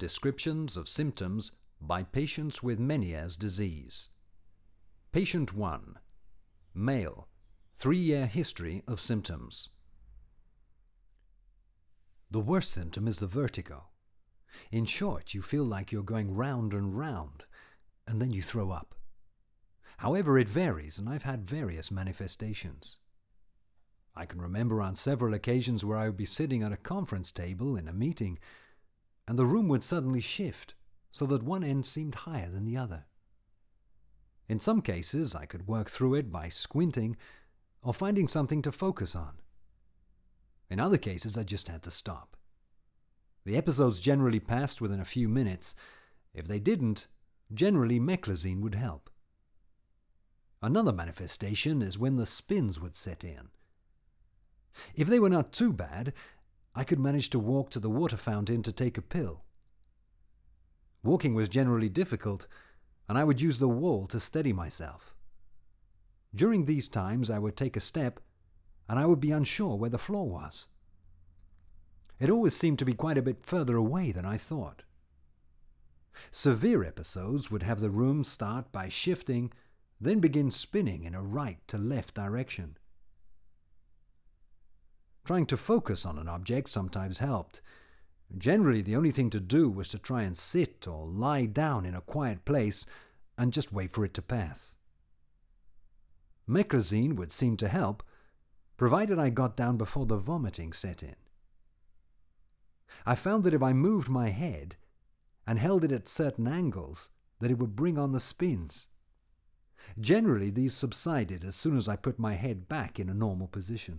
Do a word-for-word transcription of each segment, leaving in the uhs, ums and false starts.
descriptions of symptoms by patients with Meniere's disease. Patient one. Male. Three-year history of symptoms. The worst symptom is the vertigo. In short, you feel like you're going round and round, and then you throw up. However, it varies, and I've had various manifestations. I can remember on several occasions where I would be sitting at a conference table in a meeting, and the room would suddenly shift so that one end seemed higher than the other. In some cases, I could work through it by squinting or finding something to focus on. In other cases, I just had to stop. The episodes generally passed within a few minutes. If they didn't, generally meclizine would help. Another manifestation is when the spins would set in. If they were not too bad, I could manage to walk to the water fountain to take a pill. Walking was generally difficult, and I would use the wall to steady myself. During these times, I would take a step, and I would be unsure where the floor was. It always seemed to be quite a bit further away than I thought. Severe episodes would have the room start by shifting, then begin spinning in a right to left direction. Trying to focus on an object sometimes helped. Generally, the only thing to do was to try and sit or lie down in a quiet place and just wait for it to pass. Meclizine would seem to help, provided I got down before the vomiting set in. I found that if I moved my head and held it at certain angles, that it would bring on the spins. Generally, these subsided as soon as I put my head back in a normal position.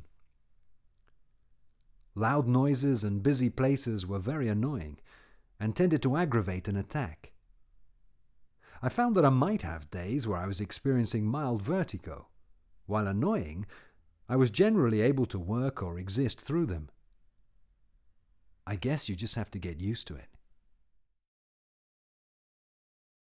Loud noises and busy places were very annoying and tended to aggravate an attack. I found that I might have days where I was experiencing mild vertigo. While annoying, I was generally able to work or exist through them. I guess you just have to get used to it.